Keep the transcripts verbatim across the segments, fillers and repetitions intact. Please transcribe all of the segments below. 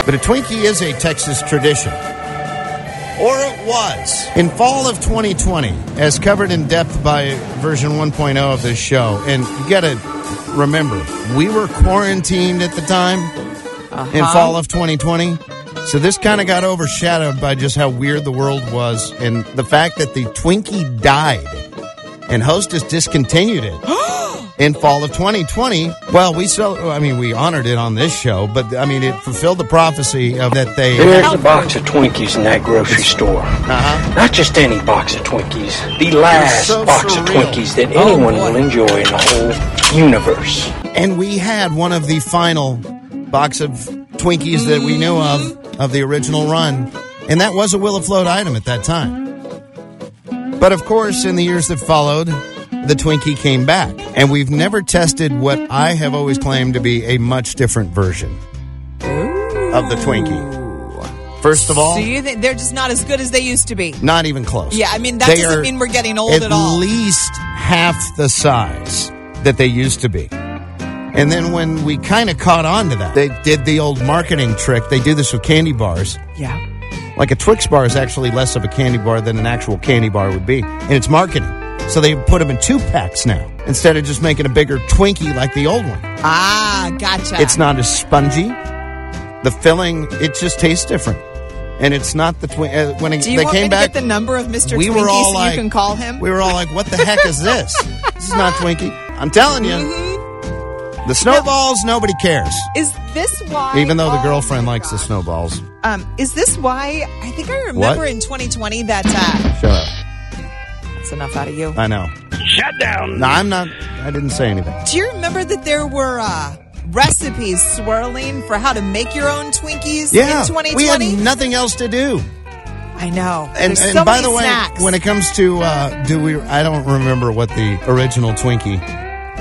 But a Twinkie is a Texas tradition. Or it was. In fall of twenty twenty, as covered in depth by version one point oh of this show, and you got to remember, we were quarantined at the time uh-huh. in fall of twenty twenty. So this kind of got overshadowed by just how weird the world was and the fact that the Twinkie died and Hostess discontinued it in fall of twenty twenty. Well, we so I mean, we honored it on this show, but I mean, it fulfilled the prophecy of that they... There's a box of Twinkies in that grocery store. Uh-huh. Not just any box of Twinkies. The last so box surreal. of Twinkies that anyone oh, will enjoy in the whole universe. And we had one of the final box of Twinkies that we knew of, of the original run. And that was a Will It Float item at that time. But of course, in the years that followed, the Twinkie came back. And we've never tested what I have always claimed to be a much different version Ooh. of the Twinkie. First of all... So you think they're just not as good as they used to be? Not even close. Yeah, I mean, that they doesn't mean we're getting old at, at all. At least half the size that they used to be. And then when we kind of caught on to that, they did the old marketing trick. They do this with candy bars. Yeah. Like a Twix bar is actually less of a candy bar than an actual candy bar would be. And it's marketing. So they put them in two packs now instead of just making a bigger Twinkie like the old one. Ah, gotcha. It's not as spongy. The filling, it just tastes different. And it's not the Twinkie. Uh, when Do you they want came me to back, get the number of Mister we Twinkie were all so like, you can call him? We were all like, what the heck is this? This is not Twinkie. I'm telling you. Mm-hmm. The snowballs, now, nobody cares. Is this why... Even though the oh girlfriend likes the snowballs. Um, is this why... I think I remember what? in twenty twenty that... Uh, Shut up. That's enough out of you. I know. Shut down. No, I'm not... I didn't say anything. Do you remember that there were uh, recipes swirling for how to make your own Twinkies yeah, in twenty twenty? We had nothing else to do. I know. And, There's and so by many the way, snacks. when it comes to... Uh, do we? I don't remember what the original Twinkie...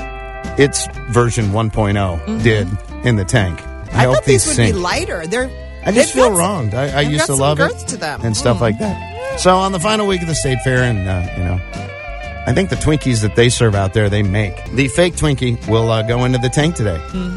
its version one point oh mm-hmm. did in the tank. I, I hope thought these would sink. be lighter. They're. I just feel wronged. I, I used to love it to them. and stuff mm. like that. So on the final week of the state fair, and uh, you know, I think the Twinkies that they serve out there, they make the fake Twinkie will uh, go into the tank today.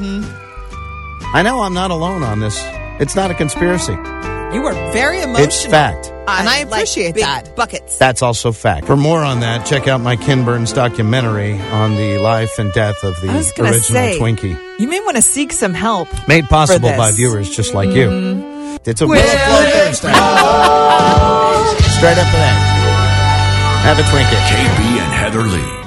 Mm-hmm. I know I'm not alone on this. It's not a conspiracy. You were very emotional. It's fact. And I appreciate like big that. Buckets. That's also fact. For more on that, check out my Ken Burns documentary on the life and death of the original say, Twinkie. You may want to seek some help. Made possible by viewers just like mm. you. It's a Will It Float Thursday. Straight up to that. Have a Twinkie. K B and Heather Lee.